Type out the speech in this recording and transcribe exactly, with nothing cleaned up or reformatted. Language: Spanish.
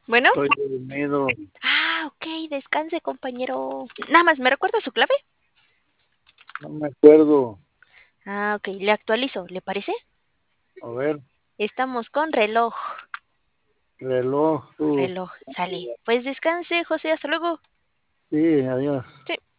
Bueno. Estoy dormido. Ah, ok, descanse, compañero. Nada más, ¿me recuerda su clave? No me acuerdo. Ah, ok, le actualizo, ¿le parece? A ver, Estamos con reloj. reloj, tú. Reloj, sale. Pues descanse, José, hasta luego. Sí, adiós. Sí.